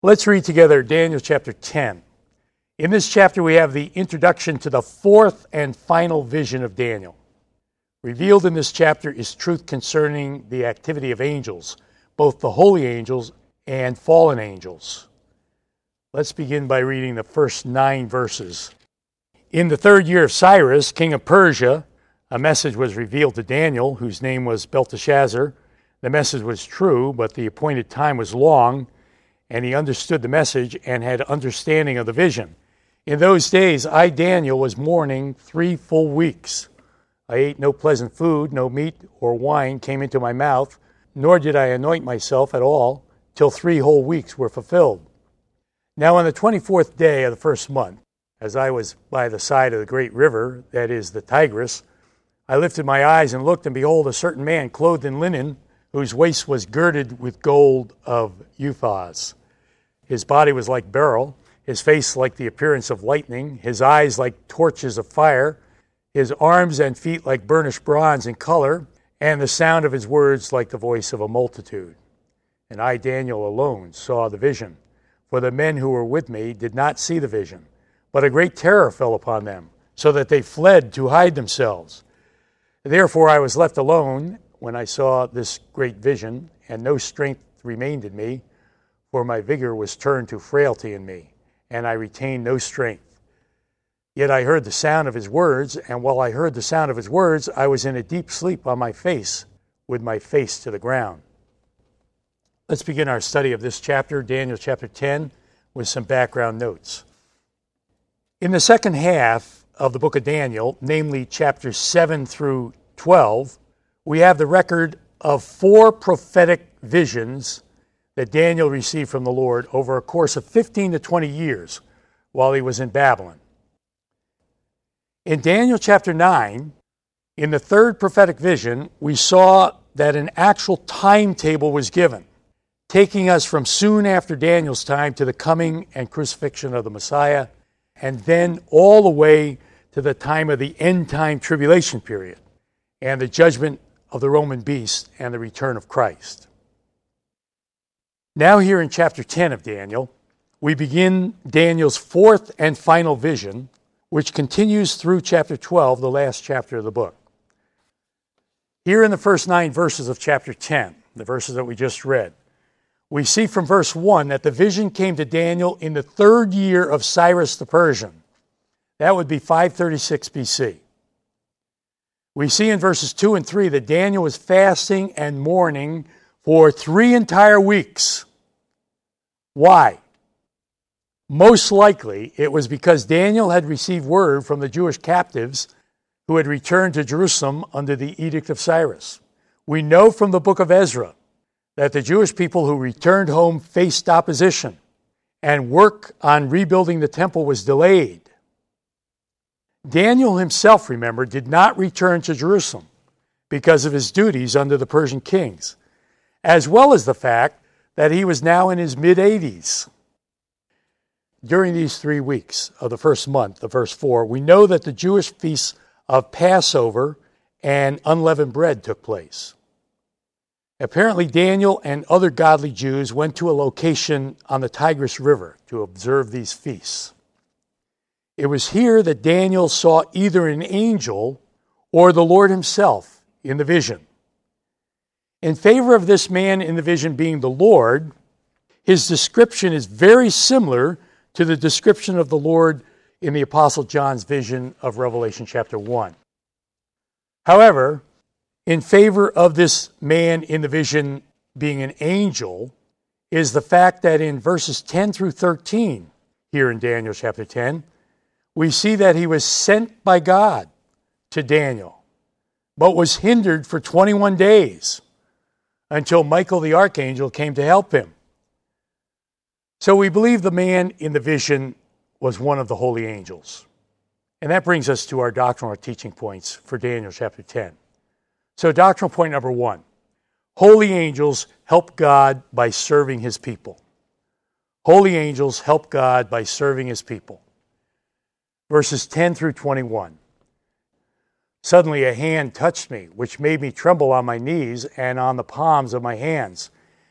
Let's read together Daniel chapter 10. In this chapter, we have the introduction to the fourth and final vision of Daniel. Revealed in this chapter is truth concerning the activity of angels, both the holy angels and fallen angels. Let's begin by reading the first 9 verses. In the 3rd year of Cyrus, king of Persia, a message was revealed to Daniel, whose name was Belteshazzar. The message was true, but the appointed time was long, and he understood the message and had understanding of the vision. In those days, I, Daniel, was mourning 3 full weeks. I ate no pleasant food, no meat or wine came into my mouth, nor did I anoint myself at all, till 3 whole weeks were fulfilled. Now on the 24th day of the first month, as I was by the side of the great river, that is the Tigris, I lifted my eyes and looked, and behold, a certain man clothed in linen, whose waist was girded with gold of Uphaz. His body was like beryl, his face like the appearance of lightning, his eyes like torches of fire, his arms and feet like burnished bronze in color, and the sound of his words like the voice of a multitude. And I, Daniel, alone saw the vision, for the men who were with me did not see the vision, but a great terror fell upon them, so that they fled to hide themselves. Therefore I was left alone when I saw this great vision, and no strength remained in me, for my vigor was turned to frailty in me, and I retained no strength. Yet I heard the sound of his words, and while I heard the sound of his words, I was in a deep sleep on my face, with my face to the ground. Let's begin our study of this chapter, Daniel chapter 10, with some background notes. In the second half of the book of Daniel, namely chapters 7 through 12, we have the record of 4 prophetic visions that Daniel received from the Lord over a course of 15 to 20 years while he was in Babylon. In Daniel chapter 9, in the 3rd prophetic vision, we saw that an actual timetable was given, taking us from soon after Daniel's time to the coming and crucifixion of the Messiah, and then all the way to the time of the end-time tribulation period and the judgment of the Roman beast and the return of Christ. Now here in chapter 10 of Daniel, we begin Daniel's 4th and final vision, which continues through chapter 12, the last chapter of the book. Here in the first 9 verses of chapter 10, the verses that we just read, we see from verse 1 that the vision came to Daniel in the 3rd year of Cyrus the Persian. That would be 536 BC. We see in verses 2 and 3 that Daniel was fasting and mourning for 3 entire weeks. Why? Most likely, it was because Daniel had received word from the Jewish captives who had returned to Jerusalem under the Edict of Cyrus. We know from the book of Ezra that the Jewish people who returned home faced opposition, and work on rebuilding the temple was delayed. Daniel himself, remember, did not return to Jerusalem because of his duties under the Persian kings, as well as the fact that he was now in his mid-80s. During these 3 weeks of the first month of verse 4, we know that the Jewish feasts of Passover and unleavened bread took place. Apparently, Daniel and other godly Jews went to a location on the Tigris River to observe these feasts. It was here that Daniel saw either an angel or the Lord himself in the vision. In favor of this man in the vision being the Lord, his description is very similar to the description of the Lord in the Apostle John's vision of Revelation chapter 1. However, in favor of this man in the vision being an angel is the fact that in verses 10 through 13, here in Daniel chapter 10, we see that he was sent by God to Daniel, but was hindered for 21 days until Michael the archangel came to help him. So we believe the man in the vision was one of the holy angels. And that brings us to our doctrinal teaching points for Daniel chapter 10. So doctrinal point number 1, holy angels help God by serving his people. Holy angels help God by serving his people. Verses 10 through 21. Suddenly a hand touched me, which made me tremble on my knees and on the palms of my hands.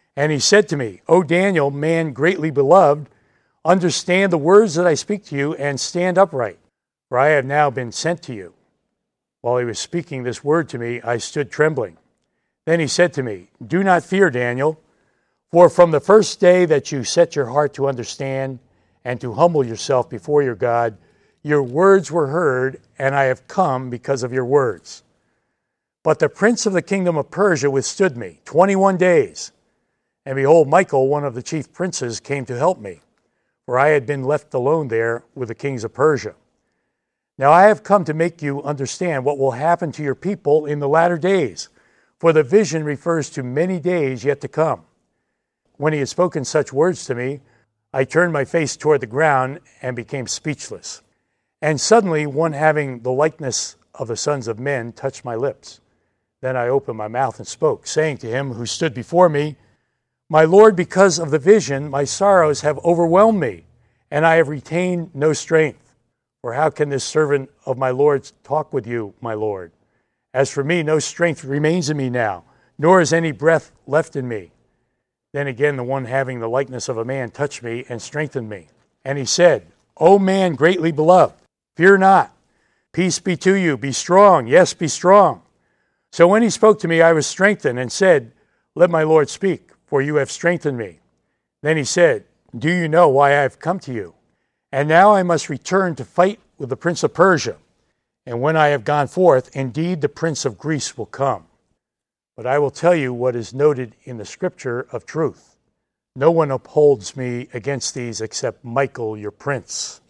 And he said to me, O Daniel, man greatly beloved, understand the words that I speak to you and stand upright, for I have now been sent to you. While he was speaking this word to me, I stood trembling. Then he said to me, Do not fear, Daniel, for from the first day that you set your heart to understand and to humble yourself before your God, your words were heard, and I have come because of your words. But the prince of the kingdom of Persia withstood me 21 days. And behold, Michael, one of the chief princes, came to help me, for I had been left alone there with the kings of Persia. Now I have come to make you understand what will happen to your people in the latter days, for the vision refers to many days yet to come. When he had spoken such words to me, I turned my face toward the ground and became speechless. And suddenly one having the likeness of the sons of men touched my lips. Then I opened my mouth and spoke, saying to him who stood before me, My Lord, because of the vision, my sorrows have overwhelmed me, and I have retained no strength. For how can this servant of my Lord's talk with you, my Lord? As for me, no strength remains in me now, nor is any breath left in me. Then again the one having the likeness of a man touched me and strengthened me. And he said, O man greatly beloved, fear not. Peace be to you. Be strong. Yes, be strong. So when he spoke to me, I was strengthened and said, Let my Lord speak, for you have strengthened me. Then he said, Do you know why I have come to you? And now I must return to fight with the prince of Persia. And when I have gone forth, indeed the prince of Greece will come. But I will tell you what is noted in the scripture of truth. No one upholds me against these except Michael, your prince.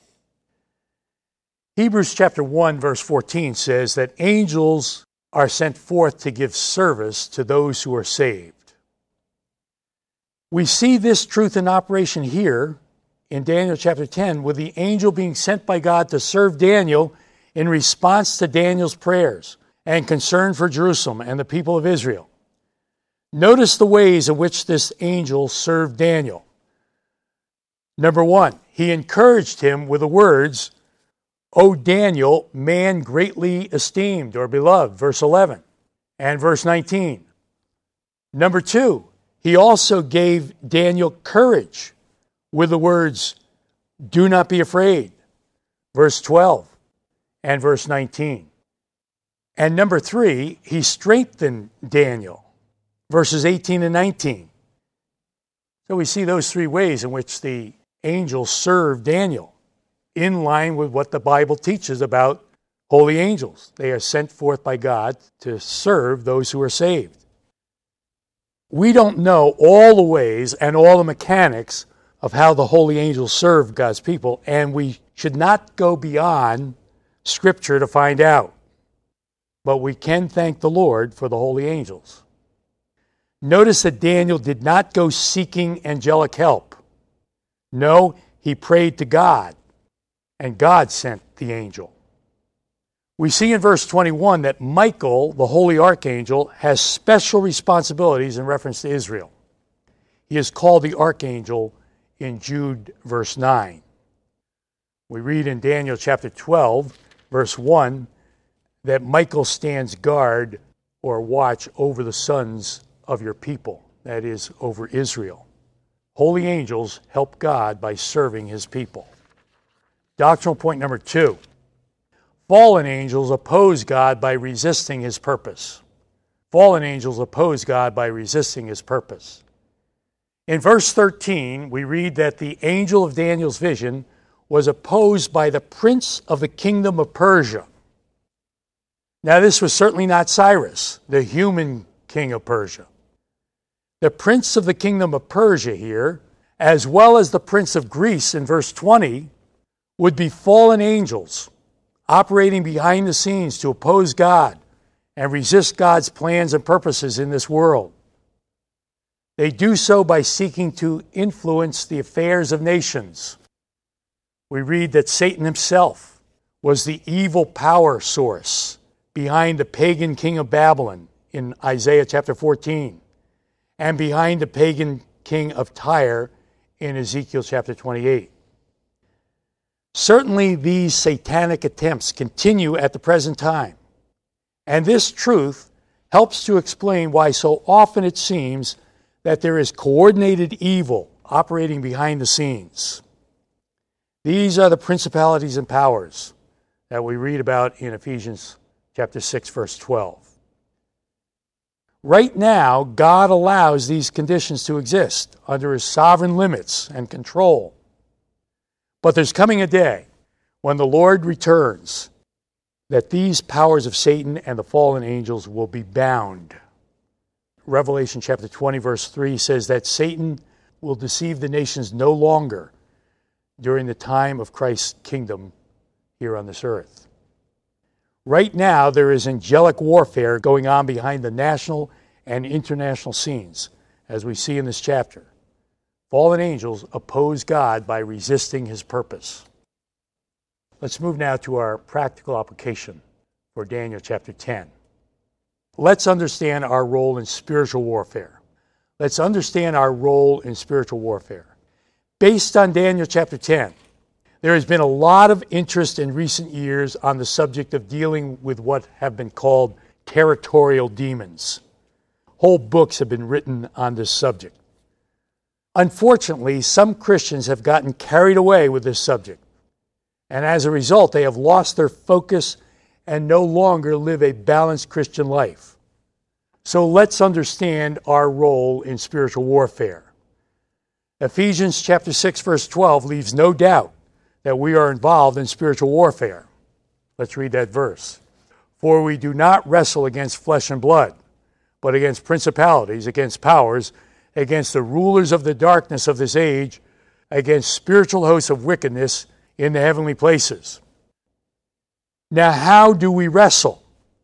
Hebrews chapter 1, verse 14 says that angels are sent forth to give service to those who are saved. We see this truth in operation here in Daniel chapter 10 with the angel being sent by God to serve Daniel in response to Daniel's prayers and concern for Jerusalem and the people of Israel. Notice the ways in which this angel served Daniel. Number one, he encouraged him with the words, O Daniel, man greatly esteemed or beloved, verse 11 and verse 19. Number two, he also gave Daniel courage with the words, do not be afraid, verse 12 and verse 19. And number three, he strengthened Daniel, verses 18 and 19. So we see those three ways in which the angel served Daniel, in line with what the Bible teaches about holy angels. They are sent forth by God to serve those who are saved. We don't know all the ways and all the mechanics of how the holy angels serve God's people, and we should not go beyond Scripture to find out. But we can thank the Lord for the holy angels. Notice that Daniel did not go seeking angelic help. No, he prayed to God, and God sent the angel. We see in verse 21 that Michael, the holy archangel, has special responsibilities in reference to Israel. He is called the archangel in Jude verse 9. We read in Daniel chapter 12, verse 1, that Michael stands guard or watch over the sons of your people, that is, over Israel. Holy angels help God by serving his people. Doctrinal point number 2. Fallen angels oppose God by resisting his purpose. Fallen angels oppose God by resisting his purpose. In verse 13, we read that the angel of Daniel's vision was opposed by the prince of the kingdom of Persia. Now, this was certainly not Cyrus, the human king of Persia. The prince of the kingdom of Persia here, as well as the prince of Greece in verse 20, would be fallen angels operating behind the scenes to oppose God and resist God's plans and purposes in this world. They do so by seeking to influence the affairs of nations. We read that Satan himself was the evil power source behind the pagan king of Babylon in Isaiah chapter 14, and behind the pagan king of Tyre in Ezekiel chapter 28. Certainly these satanic attempts continue at the present time, and this truth helps to explain why so often it seems that there is coordinated evil operating behind the scenes. These are the principalities and powers that we read about in Ephesians chapter 6, verse 12. Right now, God allows these conditions to exist under his sovereign limits and control. But there's coming a day when the Lord returns that these powers of Satan and the fallen angels will be bound. Revelation chapter 20, verse 3 says that Satan will deceive the nations no longer during the time of Christ's kingdom here on this earth. Right now, there is angelic warfare going on behind the national and international scenes, as we see in this chapter. Fallen angels oppose God by resisting his purpose. Let's move now to our practical application for Daniel chapter 10. Let's understand our role in spiritual warfare. Let's understand our role in spiritual warfare. Based on Daniel chapter 10, there has been a lot of interest in recent years on the subject of dealing with what have been called territorial demons. Whole books have been written on this subject. Unfortunately, some Christians have gotten carried away with this subject, and as a result, they have lost their focus and no longer live a balanced Christian life. So let's understand our role in spiritual warfare. Ephesians chapter 6, verse 12 leaves no doubt that we are involved in spiritual warfare. Let's read that verse. For we do not wrestle against flesh and blood, but against principalities, against powers, against the rulers of the darkness of this age, against spiritual hosts of wickedness in the heavenly places. Now, how do we wrestle?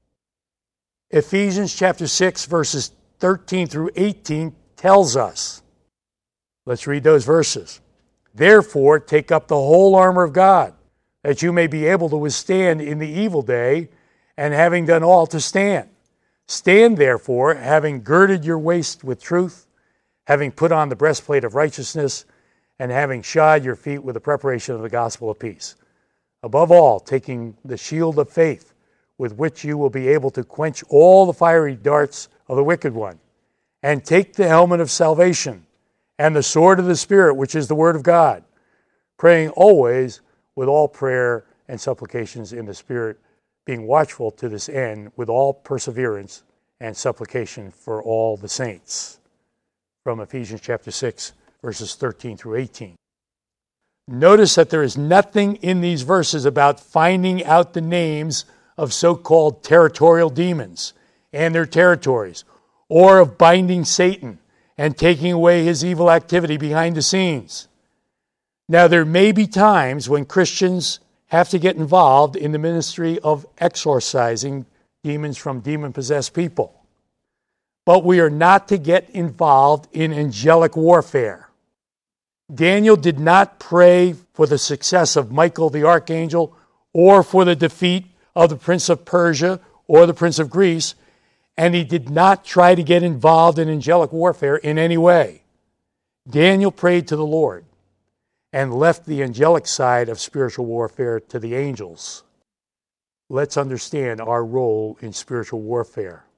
Ephesians chapter 6, verses 13 through 18 tells us. Let's read those verses. Therefore, take up the whole armor of God, that you may be able to withstand in the evil day, and having done all, to stand. Stand therefore, having girded your waist with truth, having put on the breastplate of righteousness, and having shod your feet with the preparation of the gospel of peace. Above all, taking the shield of faith, with which you will be able to quench all the fiery darts of the wicked one, and take the helmet of salvation, and the sword of the Spirit, which is the word of God, praying always with all prayer and supplications in the Spirit, being watchful to this end with all perseverance and supplication for all the saints. From Ephesians chapter 6, verses 13 through 18. Notice that there is nothing in these verses about finding out the names of so-called territorial demons and their territories, or of binding Satan and taking away his evil activity behind the scenes. Now, there may be times when Christians have to get involved in the ministry of exorcising demons from demon-possessed people. But we are not to get involved in angelic warfare. Daniel did not pray for the success of Michael the archangel or for the defeat of the prince of Persia or the prince of Greece, and he did not try to get involved in angelic warfare in any way. Daniel prayed to the Lord and left the angelic side of spiritual warfare to the angels. Let's understand our role in spiritual warfare.